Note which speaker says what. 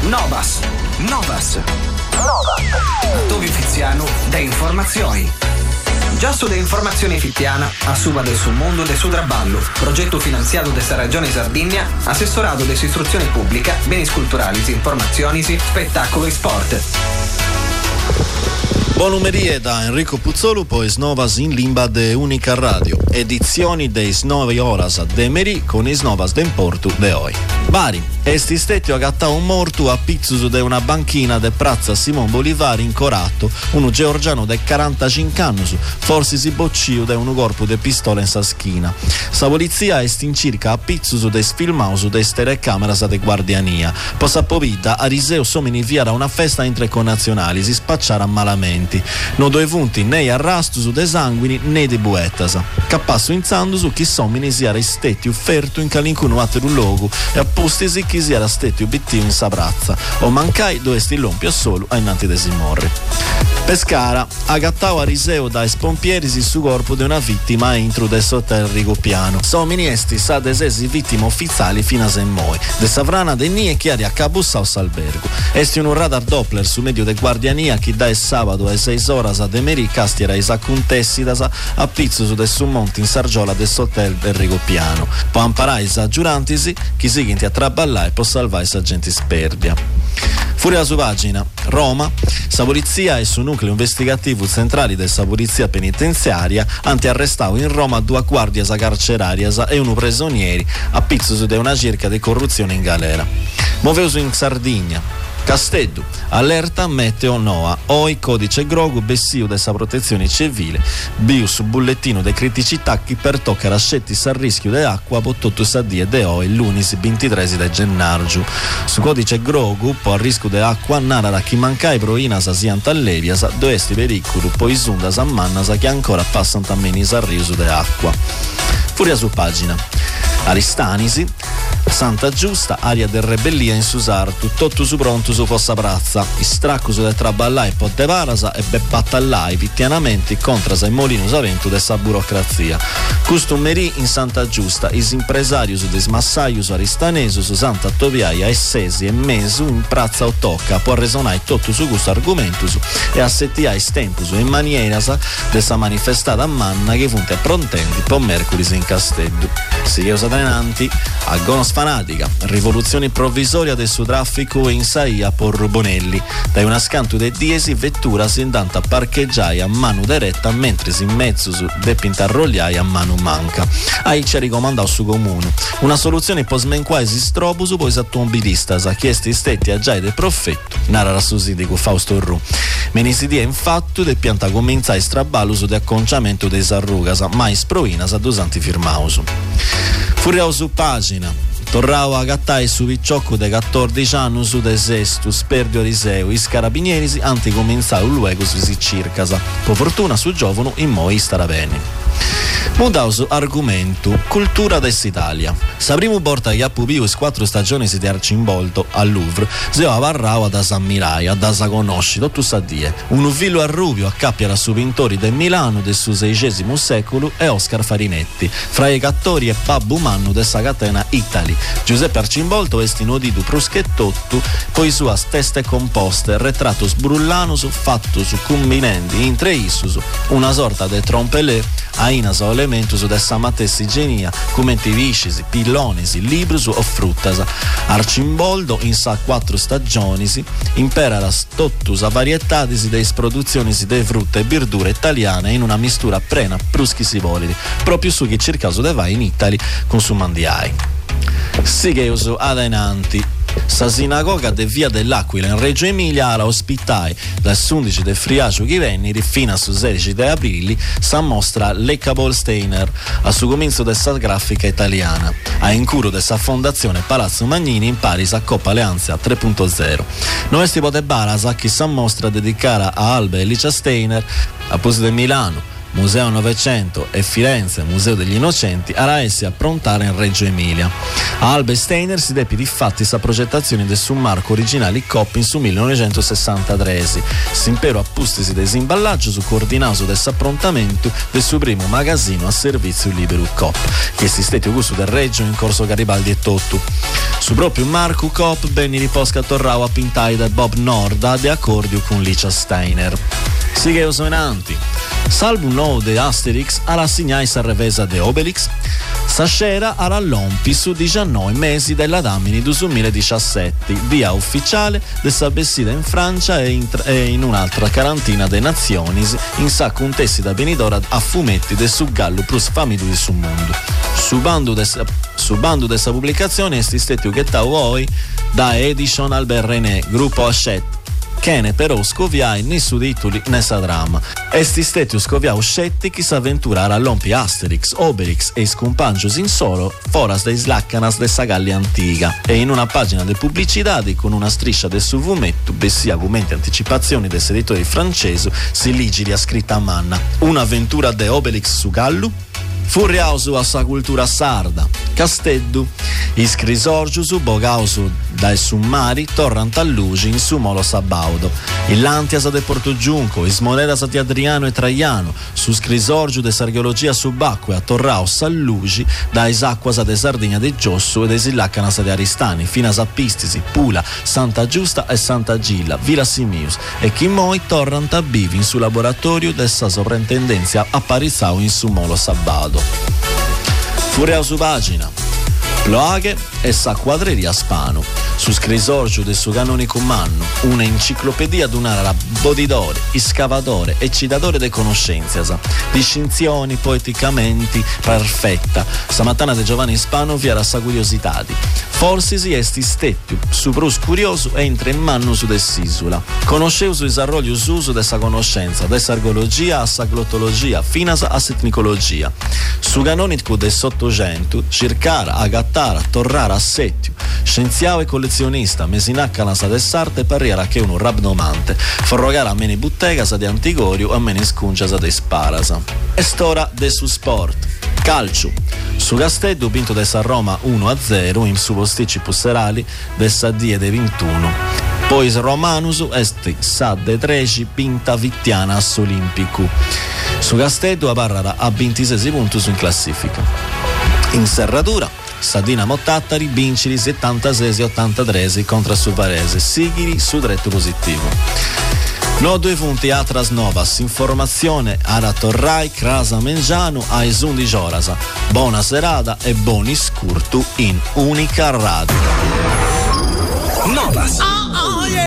Speaker 1: Novas. Tovi Fiziano de informazioni. Già su de informazioni fittiana, a suba del suo mondo del suo traballo, progetto finanziato desta Regione Sardegna, assessorato dell'istruzione pubblica, beni culturali, informazioni, spettacolo e sport.
Speaker 2: Buon numerie da Enrico Puzzolo, poi Snovas in limba de Unica Radio, edizioni dei 9 horas de meri con i Snovas den Portu de oi. Bari, esti stetio agattà un mortu a pizzuso de una banchina de Piazza Simon Bolivar in Coratto, uno georgiano de 45 anni, forse si bocciu de un corpo de pistola in sa schina. Sa polizia est in circa a pizzuso de sfilmauso de telecamera de guardiania. Posa povita a Riseo someni via da una festa entre connazionali, si spacciara malamente. Non due punti né arrastusu de sanguini né de buettas. Cappasso inzandusu chi somini si era stetti ufferto in calincuno altro luogo e appostisi chi si era stetti obiettivo in sa brazza. O mancai doesti lompio solo ai nanti de Simorri. Pescara, agattau a Riseo da spompierisi su corpo di una vittima entro del hotel Rigopiano. Somini esti sa desesi vittime ufficiali fino a Semmoi. De Savrana de nie chiari a Cabussa o Salbergo. Esti un radar Doppler su medio de guardiania chi da sabato e 6 horas a Demeri castiera isa contessidas a pizzo del monte in Sargiola del hotel del Rigopiano. Po amparai isa giurantisi chi sighinti a traballare e può salvare sa gente sperdia. Furia su pagina, Roma, sa polizia e su nucleo investigativo centrali della polizia penitenziaria anti-arrestau in Roma 2 guardias carcerarias e 1 prigionieri a pizzo de una circa di corruzione in galera. Moveusu in Sardegna. Casteddu, allerta meteo NOA, OI codice Grogu, bessiu dessa protezione civile, biu su bullettino de criticità chi per toccare ascetti a rischio de acqua pototto sa die de OI l'unis 23 de gennargiu. Su codice Grogu, po a rischio de acqua, narra chi mancai proinas siantallevias, doesti pericolo, poi sundas a mannas che ancora passano tammenis a riuso de acqua. Furia su pagina. Aristanisi, Santa Giusta, aria del rebellia in Susartu, tutto su pronto su Fossa Prazza, istraccuso del traballai po de Varasa e bebattallai vittianamente contra i molinus aventu dessa burocrazia. Custumeri in Santa Giusta, is impresarius de smassaius aristanesus, Santa Toviaia e Sesi e Mesu in Prazza Ottocca, po resonai tutto su questo argumentus e assettiai stempus in manieras dessa manifestata a manna che funte prontendi po Mercuris in Casteddu. Sigheus adrenanti, agonos fanatica, rivoluzione provvisoria del suo traffico in Saia por Rubonelli. Dai una scanto de diesi vettura si indanta a parcheggiai a mano diretta mentre si in mezzo su de pintarrogliai a mano manca. Ai ci ha ricomandato su comune. Una soluzione po smenquaisi strobus poi automobilistas a chiesti stetti a giai del profetto, narra su sindico Fausto Ru. Menisidia infatti de pianta cominciai straballus de acconciamento de sarrugas, mais proinas a dusanti firmausu. Furiau su pagina. Torrao a gattai su picciocco de 14 anni su de sestu, sperdio riseu, is carabinieri anticominciau luego su si circasa. Po fortuna su giovanu in moi starà bene. Mudausu argomento cultura dell'Italia. Sa primo porta che ha pubiu 4 stagioni di Arcimboldo al Louvre, se ho avarrao da s'ammiraia, da sa conosci, tutto sa die. Un villo a Rubio accappia su pittori del Milano del suo XVI secolo e Oscar Farinetti, fra i cattori e babbu mannu dessa catena Italy. Giuseppe Arcimboldo est inoditu pruschettottu, poi sua teste composte, retratto sbrullanus fatto su combinenti intre issus, una sorta de trompelè a inas o elementus dessa matessi genia, commenti viscisi, pillonisi, librus o fruttas. Arcimboldo in sa 4 stagionis imperaras tottus a varietadisi deis produzionis de frutta e verdura italiane in una mistura plena pruschisi volidi, proprio su che circaso de vai in Italy consumandiai. Sigheus adenanti. Sa sinagoga de Via dell'Aquila in Reggio Emilia la ospitai dal 11 del Friaggio che venneri fino al 16 di aprile sa mostra Lecca Bolsteiner a su cominzo dessa grafica italiana a incuro dessa fondazione Palazzo Magnini in Paris a Coppa Alleanza 3.0. Noi esti pote baras a chi sa mostra dedicata a Alba e Licia Steiner a Posi de Milano Museo Novecento e Firenze, Museo degli Innocenti, a essi approntare in Reggio Emilia. A Alba Steiner si depi difatti sa progettazione del su marco originale COP in su 1963. S'impero appustisi desimballaggio su coordinato del approntamento del suo primo magazzino a servizio libero COP, che si stette gusto del Reggio in corso Garibaldi e Tottu. Su proprio marco COP benni riposca torrao a pintai da Bob Norda de accordio con Licia Steiner. Sigheo sonanti. Salvo un nuovo de Asterix alla segnai sa revesa de Obelix, sascera alla Lompi su 19 mesi della Damini 2017, via ufficiale de Sabessida in Francia e in un'altra quarantina de nazioni in sa contesti da Benidorm a fumetti de su Gallo plus famigli sul mondo. Su bando dessa pubblicazione esti stati ugettau oi da Edison Albert René, gruppo Hachette, che ne però scoviai né su titoli né sa drama. Esti steti scoviau scetti chi s'avventurare all'ompi Asterix, Obelix e scompangios in solo foras dei slaccanas de sa Gallia antica e in una pagina de pubblicità con una striscia del suo fumetto bessia argomenti anticipazioni des editori francesi si ligili a scritta a manna. Un'avventura de Obelix su Gallu? Furriausu a sa cultura sarda, Casteddu, iscrisorgiusu, bogausu dai summari, torrant a luci in su molo sabaudo. Illantiasa de Portogiunco, ismonedas di Adriano e Traiano, su scrisorgiu de sargeologia subacquea, torraus a luci, da isacquasa de Sardegna de Giossu e de Sillaccanasa de Aristani, finas a Pistisi, Pula, Santa Giusta e Santa Gilla, Villa Simius, e chi moi torrant a bivi in su laboratorio dessa sovrintendenza apparizau in su molo sabaudo. Furia su pagina Ploaghe e sa quadreria Spano su scrisorgio del suo canonico manno, una enciclopedia d'una bodidore, iscavatore e citatore de conoscenze, distinzioni poeticamente perfetta. Stamattina de Giovanni Spano vi era sa curiosità. Forse si esti stettiu, su prus curioso entra in manno su dess'isula. Conosceu su isarroglio uso dessa conoscenza, dessa argologia a sa glottologia, finas a setnicologia. Su canonico del Sottocento, circara, agattara, torrara a settiu, scienziao e collezionista, mesinacca sa dess'arte parriera che uno rabdomante, forrogara a meni buttegasa de Antigorio a meni scunciasa de Sparasa. E stora de su sport. Calcio. Su Casteddu vinto dessa Roma 1-0 in su posticci pusserali dessa die de 21. Poi Romanus esti sa de 13 pinta vittiana ass Olimpicu. Su Casteddu apparrara a 26 punti in classifica. In serratura sa Dinamo Tattari vincili 76-83 contro su Varese, Sighiri su dretto positivo. No due punti atras novas, informazione ara Torrai, Crasa Mengiano a Esundi Giorasa. Buona serata e buoni scurtu in Unica Radio.
Speaker 1: Novas.